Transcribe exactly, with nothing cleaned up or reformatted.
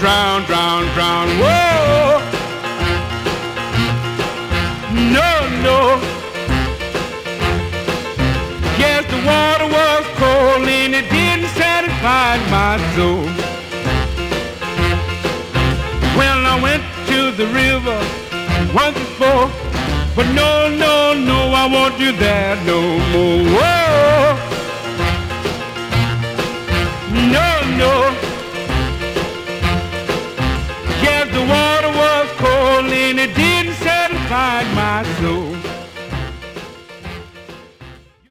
drown, drown, drown. Whoa! No, no. Yes, the water was cold and it didn't satisfy my soul. Well, I went to the river once before, but no, no, no, I won't do that no more. Whoa! No, no. Yes, the water was cold and it didn't satisfy my soul.